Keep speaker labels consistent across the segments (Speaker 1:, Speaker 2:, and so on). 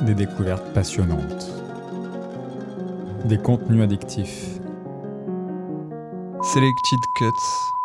Speaker 1: des découvertes passionnantes, des contenus addictifs.
Speaker 2: Selected Cuts.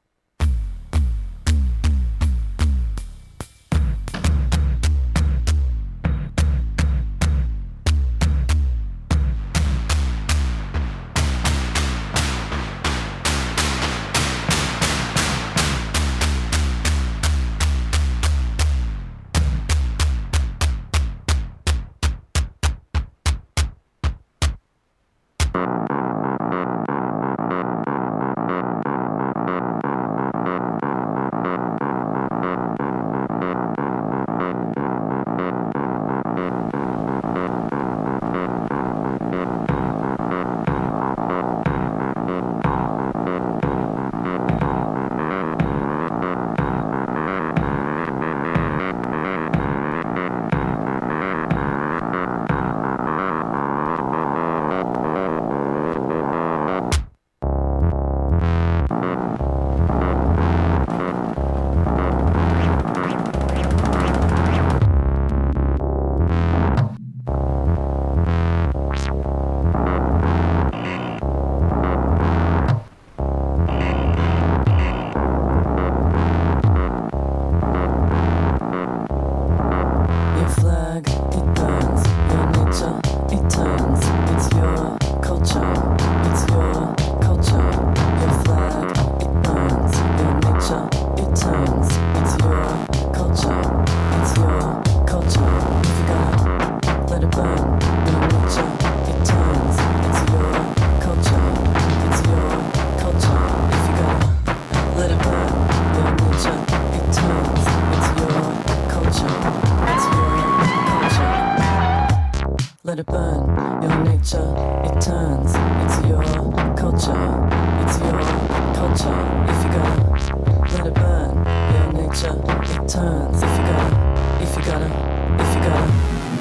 Speaker 3: Let it burn, your nature, it turns, it's your culture, it's your culture, if you gotta. Let it burn, your nature, it turns, if you gotta, if you gotta, if you gotta.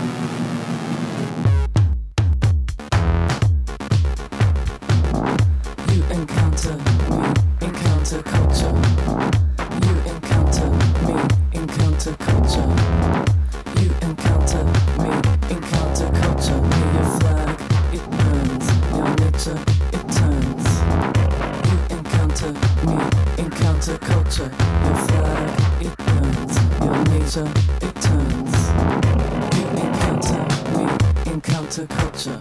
Speaker 3: You encounter me, encounter culture. You encounter me, encounter culture. You encounter me, encounter culture. Your flag, it burns. Your nature, it turns. You encounter me, encounter culture. Your flag, it burns. Your nature, it turns. You encounter me, encounter culture.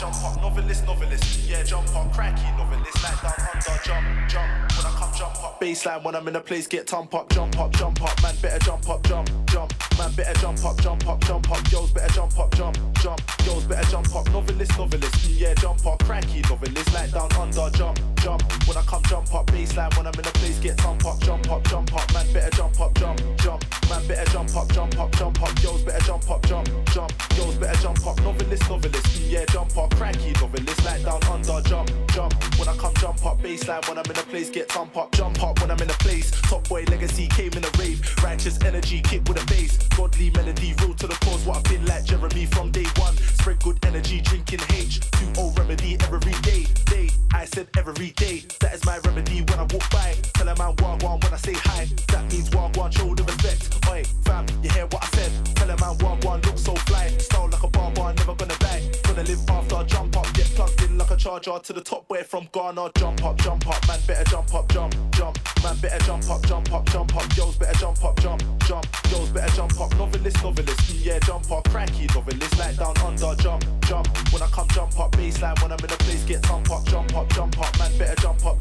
Speaker 2: jump up, novelist, yeah, jump up, cranky novelist, like down under, jump, when I come jump up, baseline when I'm in a place, get jump up, man better jump up, man better jump up, girls better jump up, girls better jump up, novelist, yeah, jump up, cranky novelist, like down under, jump, when I come jump up, baseline when I'm in a place, get jump up, man better jump up, man better jump up, girls better jump up, girls better jump up, novelist, yeah, jump up, cranky novelist, like down under, jump, when I come jump up, baseline when I'm in a place, get jump up when I'm in a place, top boy legacy came in a rave, righteous energy, kick with a bass, godly melody, real to the cause, what I've been like Jeremy from day one, spread good energy, drinking H2O remedy every day, I said every day, that is my remedy when I walk by, tell a man wagwan when I say hi, that means wagwan, show the respect, oi, fam, you hear what I said, tell a man wagwan, look so fly, style like a barber, never gonna die, gonna live after, jump up, get plugged in like a charger, to the top boy from Ghana, jump up, man better jump up, man better jump up, girls better jump up, girls better jump up, novelist, yeah, jump up, cranky novelist, like down under, jump, when I come jump up, baseline when I'm in a place, get jump up, man better jump up,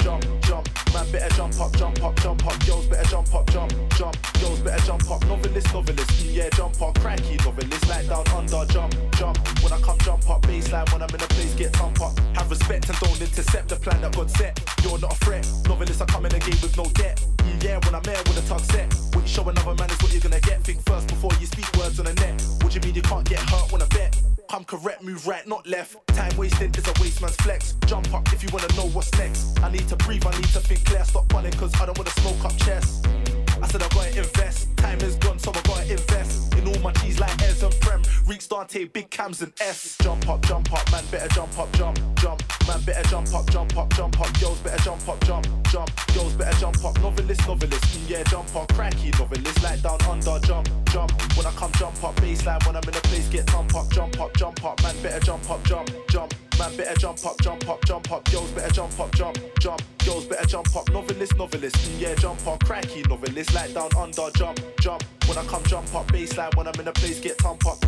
Speaker 2: man better jump up, girls better jump up, girls better jump up, novelist, yeah, jump up, cranky novelist, like down under, jump, when I come jump up, baseline when I'm in a place, get jump up, have respect and don't intercept the plan that God set, you're not a threat, novelist, I come in a game with no debt, yeah, when I'm here with a tug set, what you show another man is what you're gonna get, think first before you speak words on the net, what you mean you can't get hurt when I bet, come correct, move right, not left, time wasting is a waste man's flex, jump up if you wanna know what's next, I need to breathe, I need to think clear, stop running cause I don't wanna smoke up chest, I said I gotta invest, time is gone so I gotta invest, in all my G's like Ez and Prem, Reeks, Dante, Big Cams and S, jump up, man better jump up, man better jump up, girls better jump up, girls better jump up, novelist, yeah, jump up, cranky novelist, like down under, jump, when I come jump up, baseline when I'm in a place, get jump up, man better jump up, man better jump up, girls better jump up, girls better jump up, novelist, yeah, jump up, cranky novelist, like down under, jump, when I come jump up, baseline when I'm in a place, get jump up.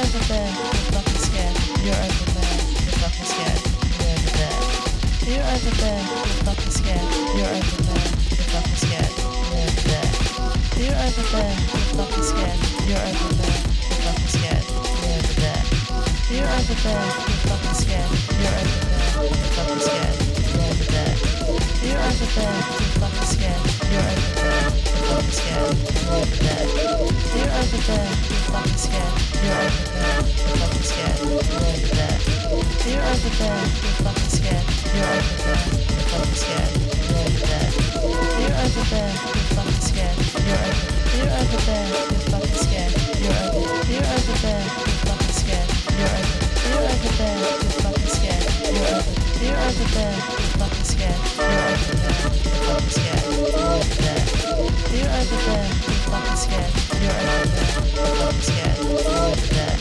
Speaker 4: over there? You're fucking scared. You're over there. You're fucking scared. You're over there. You're over there. You're fucking scared. You're over there. You're fucking scared. You're over there. You're over there. You're fucking scared. You're over there. You're fucking scared. You're over there. You're over there. You're fucking scared. You're over there. You're fucking scared. You're over there. You're over there. You're fucking scared. You're over there. You're fucking scared. You're over there. You're over there. You're fucking scared. You're over there. You're fucking scared. You're over there. You're over there. You're fucking scared. You're over there. You're fucking scared. You're over there. You're over there. You're fucking scared. You're over. You're over there. You're fucking scared. You're over. You're over there. You're fucking scared. You're over. You're over there. You're fucking scared. You're over. You're over there. You're fucking scared. You're over there. You're fucking scared. You're over there. You're over there. You're fucking scared. You're over there. You're fucking scared. You're over there.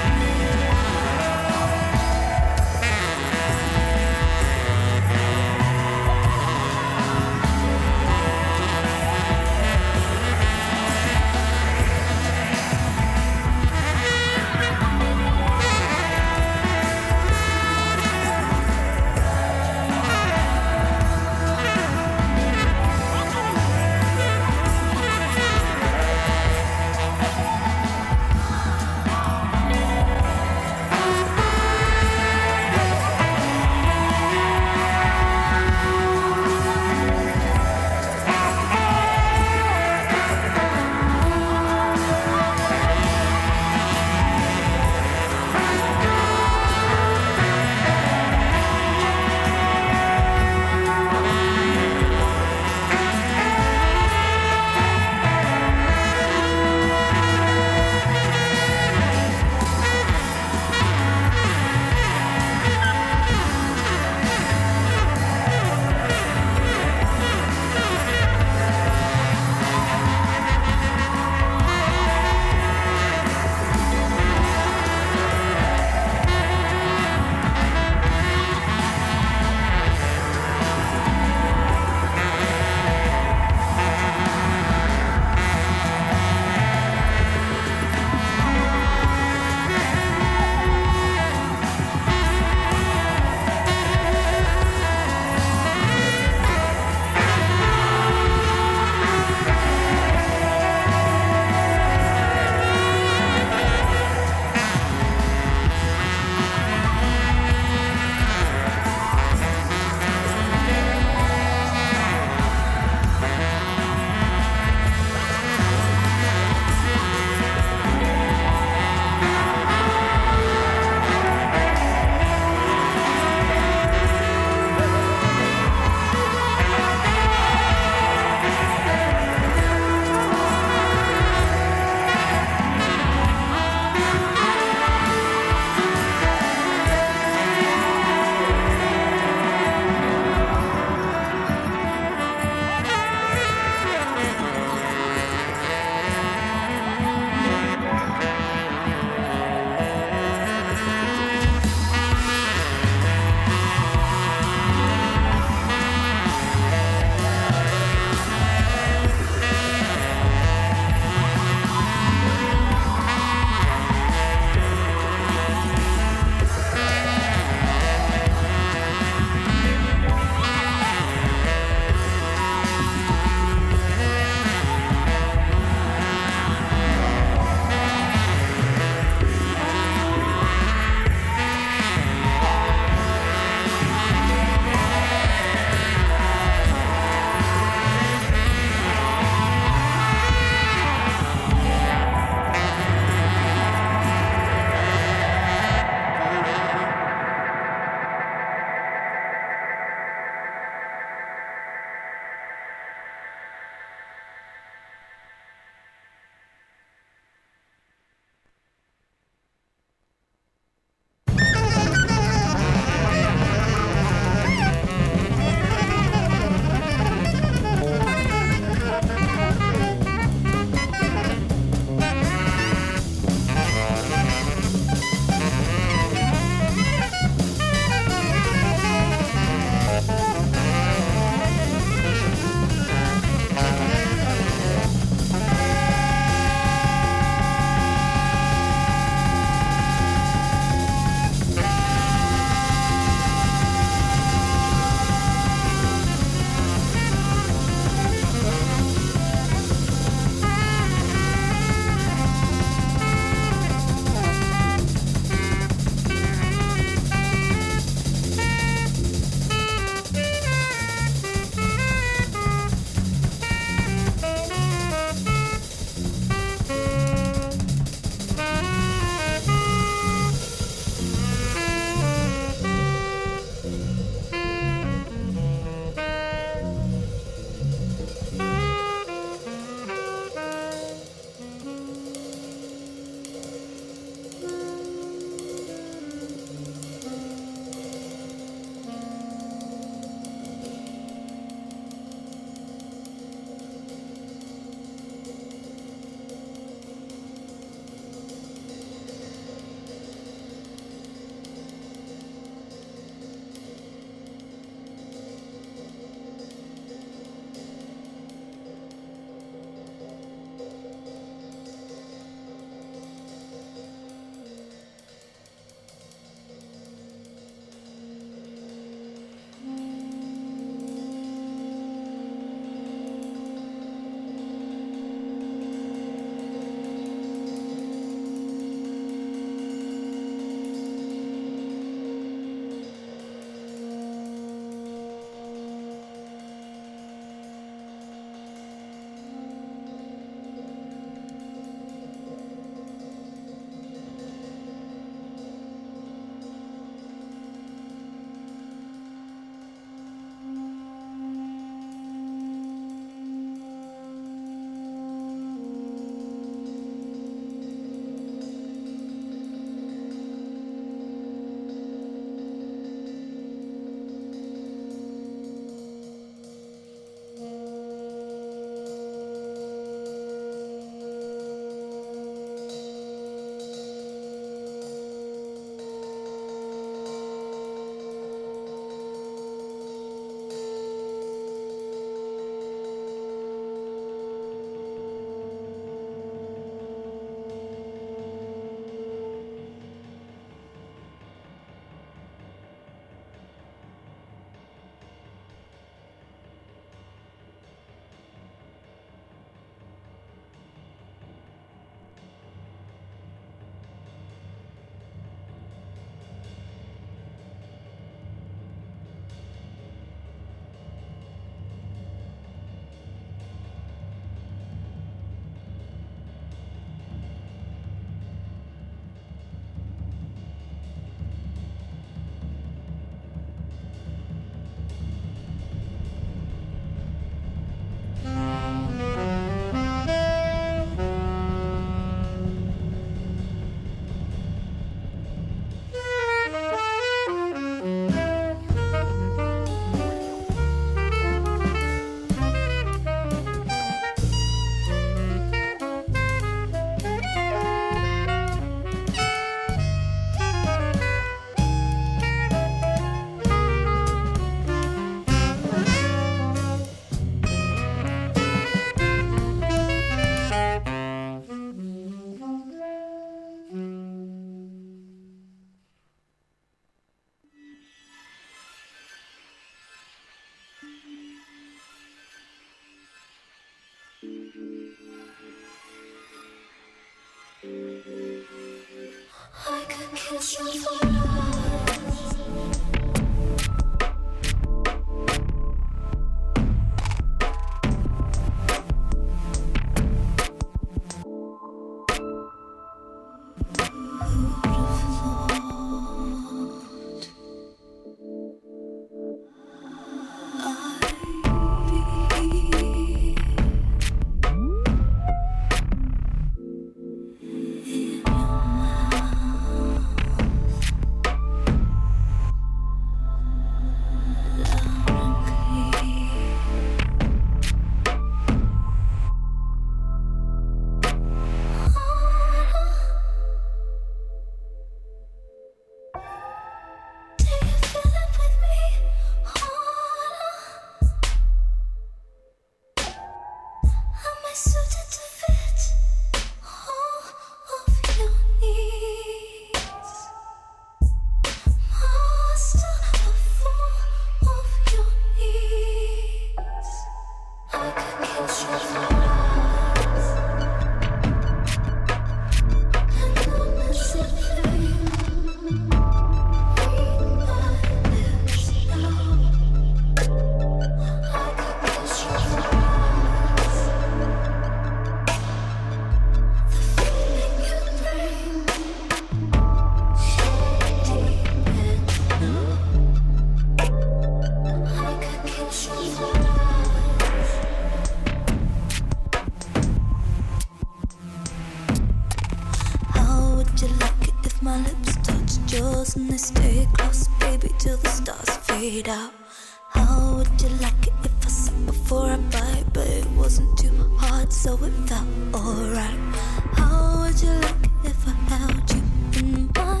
Speaker 5: And they stay close, baby, till the stars fade out. How would you like it if I said before I bite, but it wasn't too hard, so it felt alright? How would you like it if I held you in my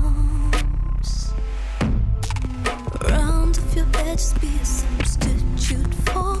Speaker 5: arms? Round of your bed, just be a substitute for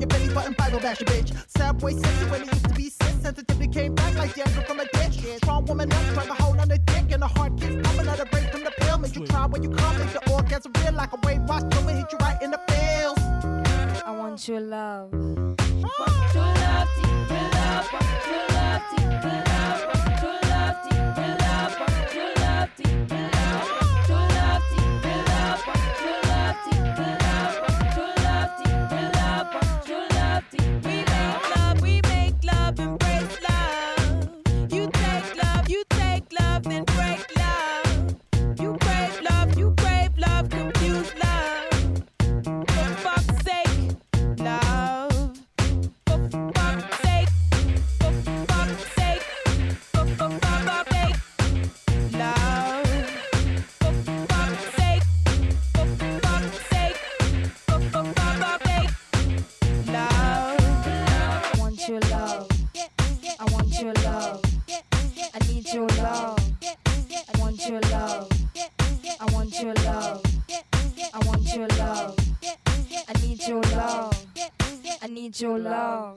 Speaker 6: your belly button, Bible bash your bitch. Sad boy sexy when it used to be sis. Sensitivity came back like D'Angelo from a ditch. Strong woman up, drag a hole on the dick. And the heart keeps pumping, let it break from the pill. Make you try when you come, make the orgasm real. Like a wave wash over, hit you right in the feels.
Speaker 7: I want your love. Want your love, deep love. Want your love, deep love. Want your love, deep love. Want your love, deep love. Want your love, deep love. Want your love, deep love. Want your love, deep love. Want your love, deep love.
Speaker 8: We make love and break love. You take love and break love. You crave love, confuse love. For fuck's sake, love. For fuck's sake, for fuck's sake, for fuck's sake, love. For fuck's sake, for fuck's sake, for fuck's sake, love.
Speaker 7: I want your love. I want your love. I need your love. I want your love. I want your love. I want your love. I need your love. I need your love.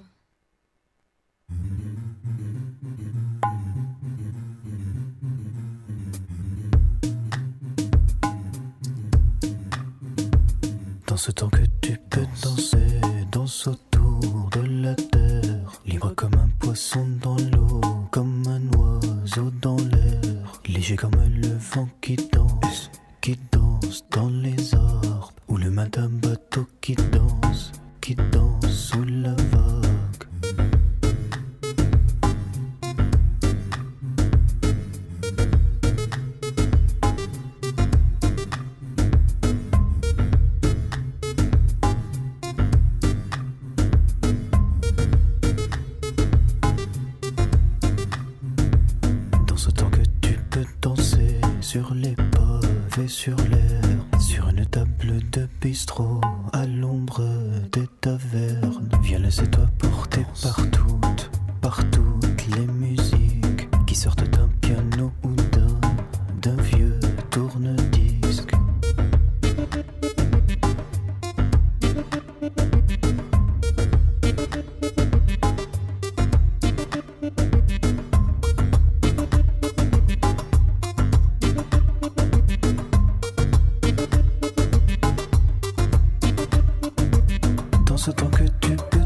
Speaker 9: Dans ce temps que tu peux danser, danse autour de la terre, libre comme un poisson dans l'eau, comme un oiseau dans l'air, léger comme le vent qui danse dans les arbres, ou le main d'un bateau qui danse sous la vague. Dans ce temps que tu peux danser sur les pavés, sur l'air, sur une table de bistrot, à l'ombre des tavernes. Viens laisser-toi porter par toutes les musiques qui sortent d'un piano ou d'un vieux tourne-disque. Dans ce temps que tu peux